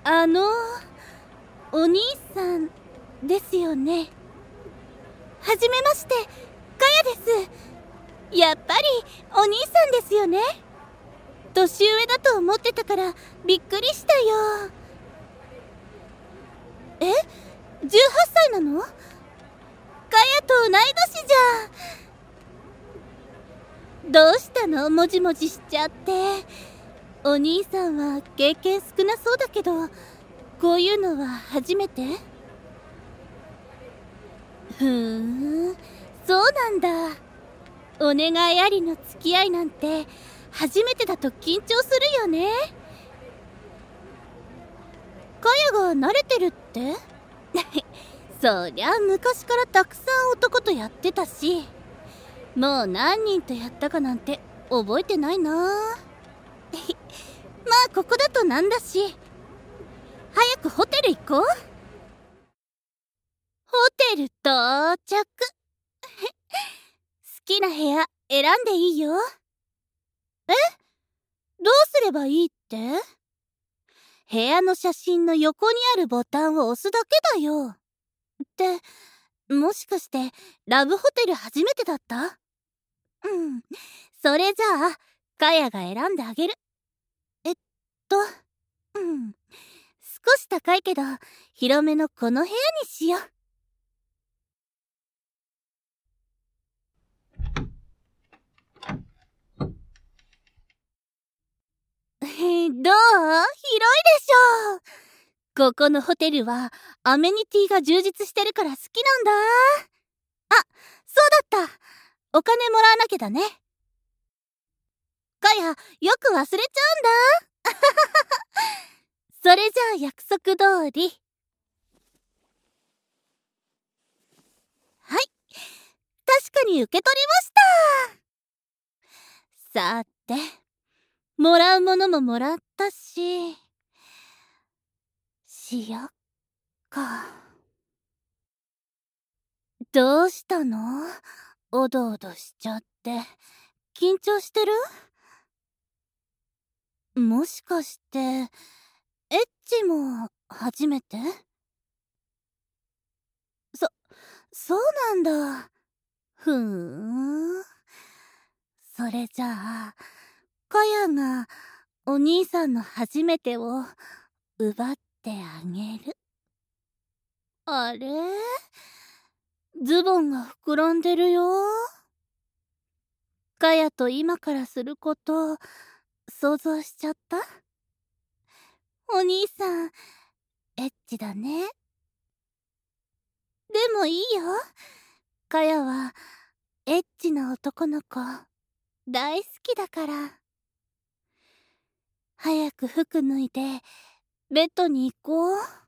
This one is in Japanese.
あのお兄さんですよね。はじめまして、かやです。やっぱりお兄さんですよね。年上だと思ってたからびっくりしたよ。え、18歳なの？かやと同い年じゃん。どうしたの？もじもじしちゃって。お兄さんは経験少なそうだけど、こういうのは初めて？ふーん、そうなんだ。お願いありの付き合いなんて初めてだと緊張するよね。かやが慣れてるって？そりゃ昔からたくさん男とやってたし、もう何人とやったかなんて覚えてないな。まあここだとなんだし、早くホテル行こう。ホテル到着。好きな部屋選んでいいよ。え？どうすればいいって？部屋の写真の横にあるボタンを押すだけだよ。って、もしかしてラブホテル初めてだった？うん。それじゃあ、かやが選んであげる。えっと、うん。少し高いけど、広めのこの部屋にしよう。どう？広いでしょ？ここのホテルはアメニティが充実してるから好きなんだ。あ、そうだった。お金もらわなきゃだね。かや、よく忘れちゃうんだ。それじゃあ約束通り。はい。確かに受け取りました。さて、もらうものももらったし、しよっか。どうしたの？おどおどしちゃって。緊張してる？もしかして、エッチも初めて？そ、そうなんだ。ふーん。それじゃあ、かやがお兄さんの初めてを奪ってあげる。あれ？ズボンが膨らんでるよ。かやと今からすること想像しちゃった？お兄さん、エッチだね。でもいいよ。かやはエッチな男の子大好きだから。早く服脱いでベッドに行こう。